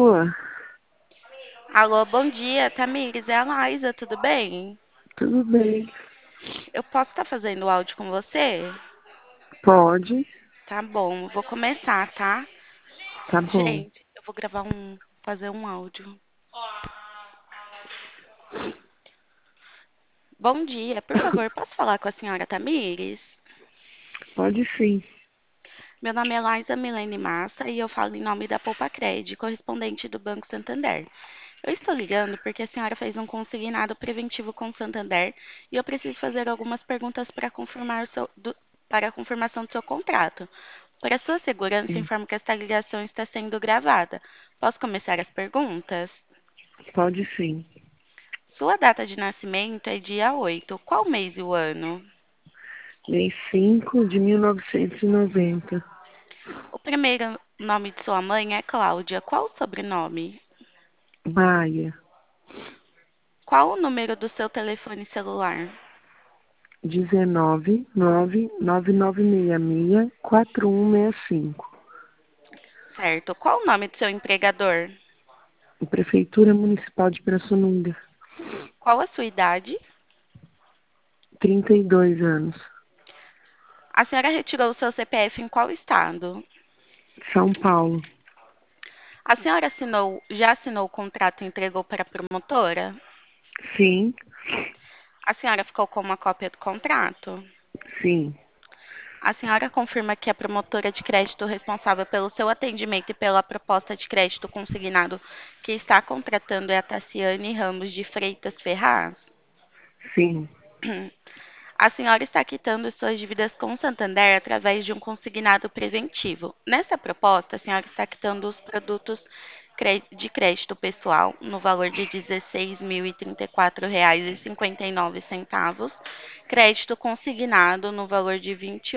Alô, Alô, bom dia, Tamires, é a Laísa, tudo bem? tudo bem? Eu posso estar fazendo o áudio com você? Pode? Tá bom, vou começar, tá? Tá bom. Gente, eu vou fazer um áudio. Bom dia, por favor, posso falar com a senhora Tamires? Pode sim. Meu nome é Laísa Milene Massa e eu falo em nome da Poupa-Cred, correspondente do Banco Santander. Eu estou ligando porque a senhora fez um consignado preventivo com o Santander e eu preciso fazer algumas perguntas para para a confirmação do seu contrato. Para sua segurança, Sim. informo que esta ligação está sendo gravada. Posso começar as perguntas? Pode sim. Sua data de nascimento é dia 8. Qual mês e o ano? Mês 5 de 1990. O primeiro nome de sua mãe é Cláudia. Qual o sobrenome? Maia. Qual o número do seu telefone celular? 19 99966 4165. Certo. Qual o nome do seu empregador? Prefeitura Municipal de Pirassununga. Qual a sua idade? 32 anos. A senhora retirou o seu CPF em qual estado? São Paulo. A senhora já assinou o contrato e entregou para a promotora? Sim. A senhora ficou com uma cópia do contrato? Sim. A senhora confirma que a promotora de crédito responsável pelo seu atendimento e pela proposta de crédito consignado que está contratando é a Tassiane Ramos de Freitas Ferraz? Sim. A senhora está quitando suas dívidas com o Santander através de um consignado preventivo. Nessa proposta, a senhora está quitando os produtos de crédito pessoal no valor de R$ 16.034,59, crédito consignado no valor de R$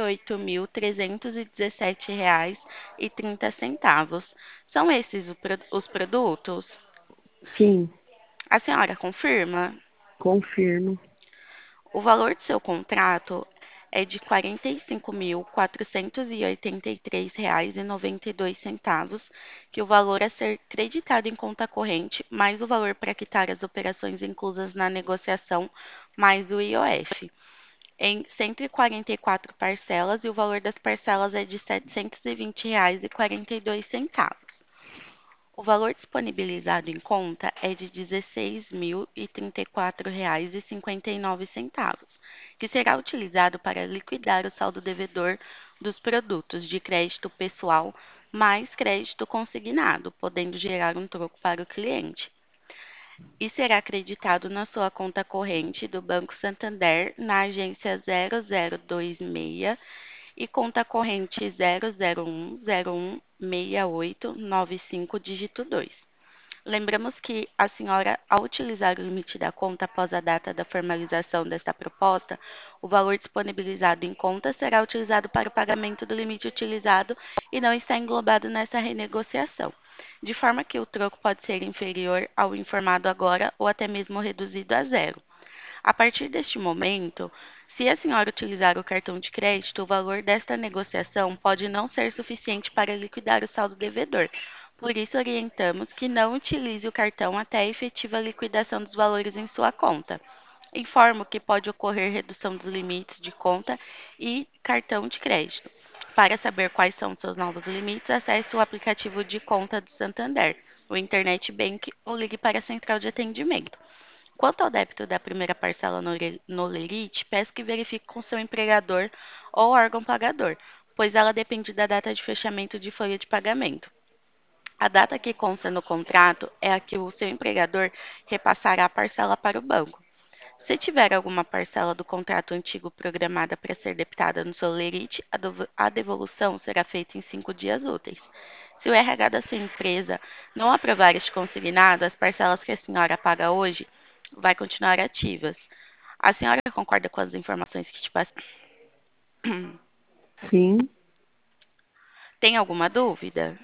28.317,30. São esses os produtos? Sim. A senhora confirma? Confirmo. O valor do seu contrato é de R$ 45.483,92, que o valor a ser creditado em conta corrente, mais o valor para quitar as operações inclusas na negociação, mais o IOF, em 144 parcelas, e o valor das parcelas é de R$ 720,42. O valor disponibilizado em conta é de R$ 16.034,59, que será utilizado para liquidar o saldo devedor dos produtos de crédito pessoal mais crédito consignado, podendo gerar um troco para o cliente. E será acreditado na sua conta corrente do Banco Santander na agência 0026 e conta corrente 001016895 dígito 2. Lembramos que a senhora, ao utilizar o limite da conta após a data da formalização desta proposta, o valor disponibilizado em conta será utilizado para o pagamento do limite utilizado e não está englobado nessa renegociação, de forma que o troco pode ser inferior ao informado agora ou até mesmo reduzido a zero. A partir deste momento, se a senhora utilizar o cartão de crédito, o valor desta negociação pode não ser suficiente para liquidar o saldo devedor. Por isso, orientamos que não utilize o cartão até a efetiva liquidação dos valores em sua conta. Informo que pode ocorrer redução dos limites de conta e cartão de crédito. Para saber quais são seus novos limites, acesse o aplicativo de conta do Santander, o Internet Bank ou ligue para a central de atendimento. Quanto ao débito da primeira parcela no Lerite, peço que verifique com seu empregador ou órgão pagador, pois ela depende da data de fechamento de folha de pagamento. A data que consta no contrato é a que o seu empregador repassará a parcela para o banco. Se tiver alguma parcela do contrato antigo programada para ser debitada no seu lerite, a devolução será feita em 5 dias úteis. Se o RH da sua empresa não aprovar este consignado, as parcelas que a senhora paga hoje vai continuar ativas. A senhora concorda com as informações que te passei? Sim. Tem alguma dúvida?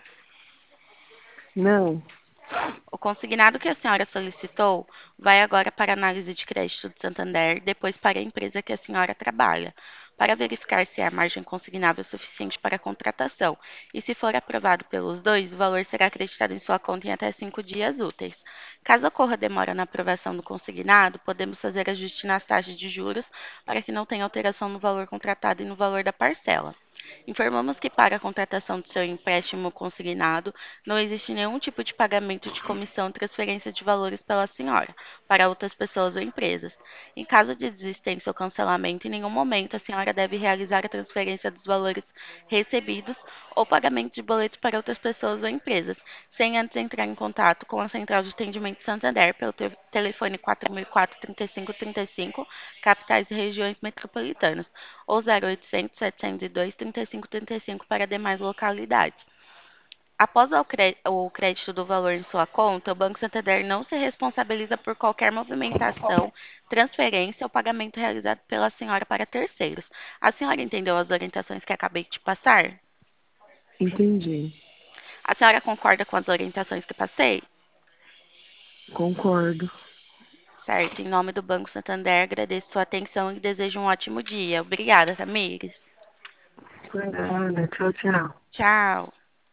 Não. O consignado que a senhora solicitou vai agora para a análise de crédito do Santander, depois para a empresa que a senhora trabalha. para verificar se há margem consignável suficiente para a contratação. E se for aprovado pelos dois, o valor será acreditado em sua conta em até 5 dias úteis. Caso ocorra demora na aprovação do consignado, podemos fazer ajuste nas taxas de juros para que não tenha alteração no valor contratado e no valor da parcela. Informamos que para a contratação do seu empréstimo consignado, não existe nenhum tipo de pagamento de comissão ou transferência de valores pela senhora para outras pessoas ou empresas. Em caso de desistência ou cancelamento, em nenhum momento a senhora deve realizar a transferência dos valores recebidos ou pagamento de boletos para outras pessoas ou empresas, sem antes entrar em contato com a Central de Atendimento Santander pelo telefone 4004-3535, capitais e regiões metropolitanas, ou 0800 702 3535 para demais localidades. Após o crédito do valor em sua conta, o Banco Santander não se responsabiliza por qualquer movimentação, transferência ou pagamento realizado pela senhora para terceiros. A senhora entendeu as orientações que acabei de passar? Entendi. A senhora concorda com as orientações que passei? Concordo. Certo. Em nome do Banco Santander, agradeço sua atenção e desejo um ótimo dia. Obrigada, Tamires. Por nada. Tchau, tchau. Tchau.